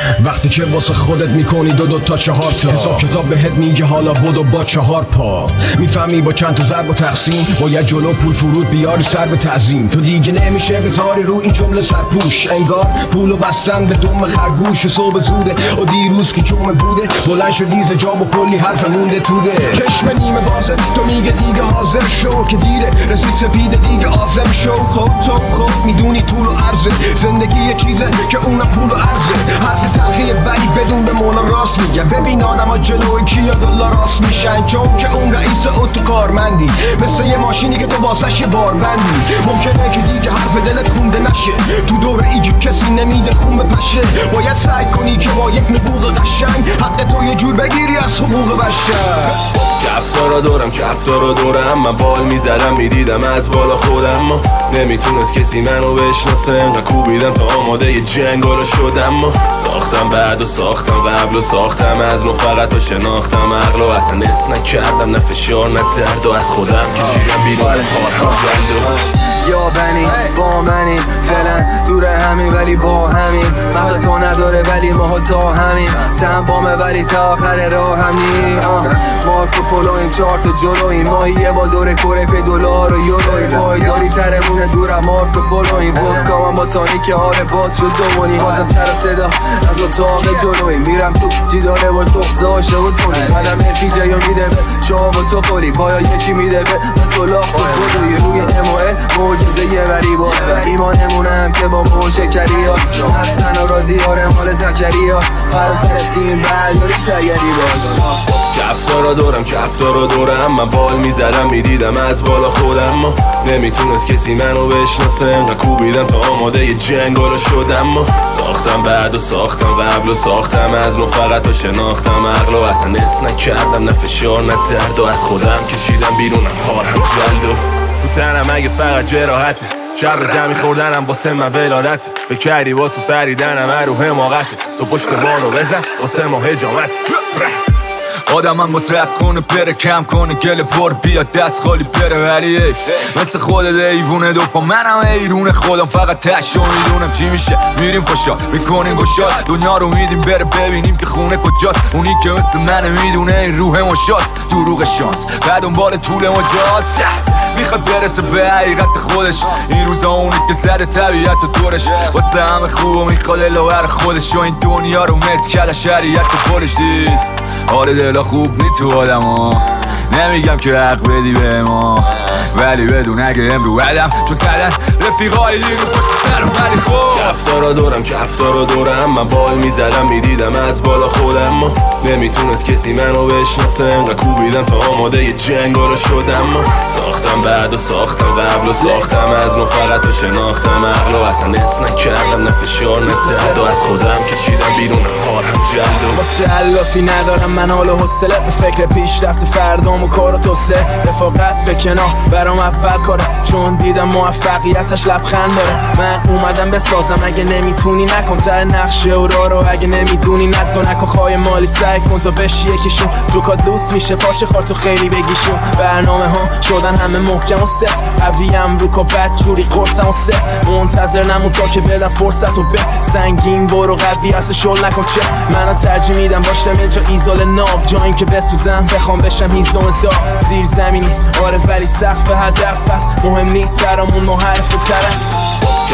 وقتی که واسه خودت میکنی دو تا 4 تا حساب کتاب بهت میگه حالا بدو با 4 پا. میفهمی با چند تا ضرب و تقسیم باید جلو پول فرود بیاری سر به تعظیم. تو دیگه نمیشه بذاری رو این جمله سرپوش، انگار پولو بستن به دم خرگوش. صبح زوده و دیروز که جمعه بوده بلند شدی ز جا و کلی حرف مونده توده. چشم نیمه بازه تو میگه دیگه حاضر شو که دیره رسید سپیده دیگه آزم شو. خب میدونی طول و عرضه زندگی یه چیزه که اونم پول و عرضه. حرف تلخیه ولی بدون به مولا راست میگه. ببین آدما جلوی کیا دلار راست میشن چون که اون رئیس اتو کارمندی مثل یه ماشینی که تو واسش یه باربندی. ممکنه که دیگه حرف دلت خونده نشه تو دور ایگی کسی نمیده خون بپشه. باید سعی کنی که با یک نبوغ قشنگ حق تو یه جور بگیری از حقوق بشر. کفتارا دورم من بال میزدم میدیدم از بالا خودم ما نمیتونست کسی منو بشناسه. انقدر کوبیدم تا آماده یه جنگارو شدم ما ساختم بعد و ساختم قبل و ساختم از نو فقط و شناختم عقل و اصلا اس نکردم نه فشار نه درد و از خودم کشیدم بیرون پارم جلد. یا بنی با منیم فعلا دور همین ولی با همین مقدر تو نداره ولی ماها تا همین تن بامه ولی تا آخر راه همین. مارکو پولویم 4 تا جلویم ماهیه با دور کره پی دلار و یورویم پایداری ترمونه دورم مارکو پولویم ودکا من با تانیک آره باز شد دومونی بازم سر و صدا از اتاق جلویم میرم تو جیداره و تخصه هاشه و تونی قدم ارفی جایو میده به شاب و تو پولی بایا یکی میده به مسلاخ و خودوی روی امائل موجزه یه وری باز ایمانمونم که با موشکری هست هستن و رازی آره مال زکری هست فراسر فیلم برداری تگری باز. کفتارا دورم من بال میزدم میدیدم از بالا خودم ما نمیتونست کسی منو بشناسه. انقدر کوبیدم تا آماده یه جنگارو شدم ما ساختم بعد و ساختم قبل و ساختم از نو فقط و شناختم عقل و اصلا اس نکردم نه فشار نه درد و از خودم کشیدم بیرونم هارم جلد و تو تنم اگه فقط جراحته شب زمین خوردنم واسه من ولادت بکردی با تو پریدنم رو حماقته تو پشت بارو بزن واسه ما هجامت. آدم من باز رد کنه بره کم کنه گل پر بیاد دست خالی بره ولی مثل خودت ایوونه دو پا منم ایرونه خودم فقط تشو میدونم چی میشه میریم خوشا میکنیم گشاد دنیا رو میدیم بره ببینیم که خونه کجاست. اونی که مثل منه میدونه این روح مشاست دروغ شانس بعد دنبال طول مجاز میخواد برسه به حقیقت خودش. این روزا اونی که زده طبیعت و دورش واسه همه خوبه میخواد الاور خودش و این دنیا رو مت کده شریعت و پولش دید. حال دلا خوب نی تو آدم ها نمیگم که حق بدی به ما ولی بدون اگه امرو بدم چون زدن رفیقای دیگه پشت سرم ولی خوب. کفتارا دورم من بال میزدم میدیدم از بالا خودم ما نمیتونست کسی منو بشناسه. انقدر کوبیدم تا آماده یه جنگارو شدم ما ساختم بعد و ساختم قبل و ساختم از نو فقط و شناختم عقل و اصلا اس نکردم نه فشار نه درد و از خودم کشیدم بیرون هارم جلد و واسه علافی ندارم من حال و حوصله به فکر پیشرفت فردام و کار و توسعه رفاقت به کنار برام اول کاره چون دیدم موفقیتش لبخند داره. من اومدم بسازم اگه نمیتونی نکن ته نقشه و راه رو اگه نمیدونی نکن خواهی مالی سعی کن تا بشی یکیشون جوکات لوس میشه پاچه خارتو خیلی بگیشون. برنامه ها شدن همه محکم و ست قویم رو که بد جوری قرصم و ست منتظر نمون تا که بدم فرصت و به سنگین برو قوی هست شل نکن چه منو ترجیح میدم باشم اینجا ایزال ناب جاییم که بسوزم بخوام بشم هیزون داغ زیر زمینی آره ولی سقف هدف پس مهم نیست برامون محرف طرف.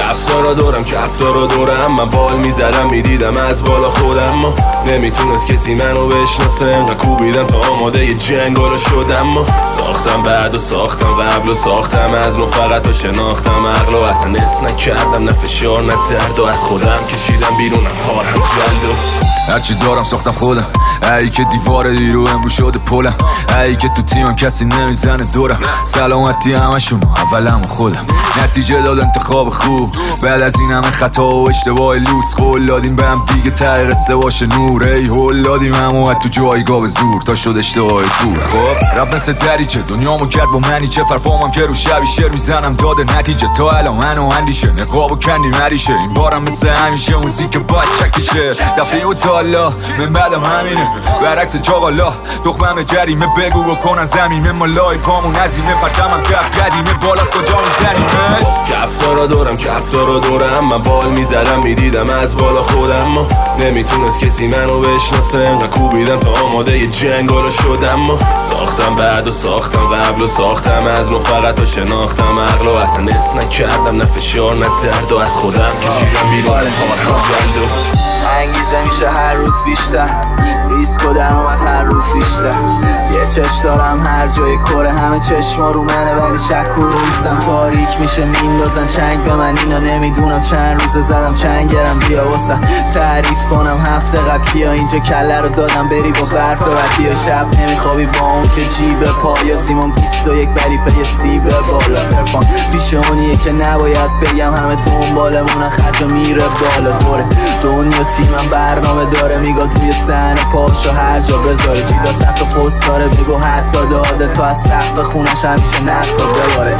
کفتارا دورم من بال میزدم میدیدم از بالا خودم ما نمیتونست کسی منو بشناسه. انقدر کوبیدم تا آماده یه جنگارو شدم ما ساختم بعد و ساختم قبل و ساختم از نو فقط و شناختم عقل و اصلا اس نکردم نه فشار نه درد و از خودم کشیدم بیرونم هارم جلد و هرچی دارم ساختم خودم ای که دیوار دیرو امرو شده پولم ای که تو تیمم کسی نمیزنه دورم سلامتی همشون اولم خودم نتیجه داد انتخاب خوب بعد از این همه خطا و اشتباه لوس خول دادیم به هم دیگه ته قصه باشه نور ای هول دادیم همو تو جایگاه به زور تا شد اشتباه دور. خب رب مثل دریچه دنیامو کرد با منی چه فرفامم که رو شبی شعر میزنم داده نتیجه تا الان منو اندیشه نقابو کندی مریشه این بارم مثل همیشه موزیک باید چکیشه دفعه و تالا من بعدم همینه برعکس جاوالا دخمم جریمه بگو بکنن زمینه ما لای پامون عظیمه پرچمم کف قدیمه بالاست کجا میزنیمش کفتارا دورم من بال میزدم میدیدم از بالا خودم ما نمیتونست کسی منو بشناسه انقدر کوبیدم تا آماده یه جنگالو شدم ما ساختم بعد و ساختم قبل و ساختم از نو فقط و شناختم عقل و اصلا اس نکردم نه فشار نه درد و از خودم کشیدم بیرون انگیزه میشه هر روز بیشتر ریسک و درآمد هر روز بیشتر یه چش دارم هر جای کره همه چشما رو منه ولی شک و نیستم تاریک میشه میندازن چنگ به من اینا نمیدونم چند روزه زدم چنگرم بیا واسه تعریف کنم هفته قبل بیا اینجا کله رو دادم بری با برف و بیا شب نمیخوابی با اون که جیب پایا سیمون 21 بری پی سیب بالا صرفان پیش اونیه که نباید بگم همه دنبالمونن خرج و میره بالا دوره دنیا تیمم برنامه داره میگه توی صحنه پاشو هر جا بذاره چیدا صد تا پست داره بگو حتی داده تو از سقف خونش همیشه نقطا بباره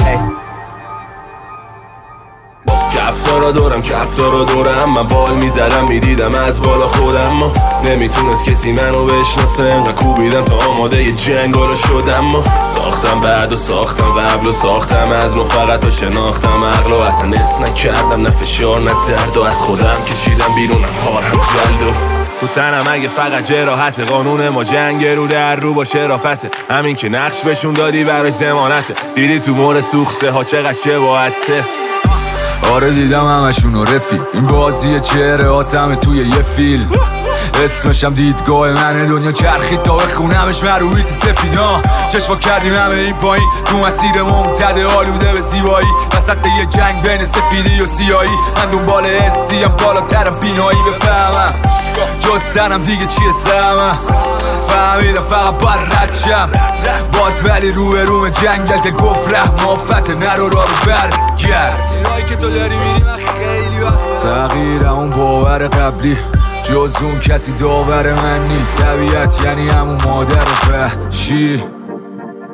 کفتارا دورم من بال میزدم میدیدم از بالا خودم ما نمیتونست کسی منو بشناسه انقدر کوبیدم تا آماده یه جنگالو شدم ما ساختم بعد و ساختم قبل و ساختم از نو فقط و شناختم عقل و اصلا اس نکردم نه فشار نه درد و از خودم کشیدم بیرونم هارم جلد و تو تنم اگه فقط جراحت قانون ما جنگ رو در رو با شرافته همین که نقش بهشون دادی برای ضمانته دیدی تو مور سوخته ها چقدر شباهته آره دیدم همشونو رفیق این بازی چهره آسمه توی یه فیلم اسمشم دیدگاه منه دنیا چرخید تا بخونمش مرویت سفیدا چشما کردیم همه این پایین تو مسیر ممتد آلوده به زیبایی وسط یه جنگ بین سفیدی و سیایی من دنبال حسیم بالاترم بینایی بفهمم جز سرم دیگه چیه سهمم فهمیدم فقط باید رد شم باز ولی روم جنگل که گفت رحم آفت نرو را رو برگرد اینایی که تو داری میری من خیلی وقت تغییر اون باور قبلی جز اون کسی داور من نی طبیعت یعنی همون مادر وحشی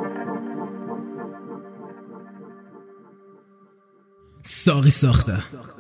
ساقی ساخته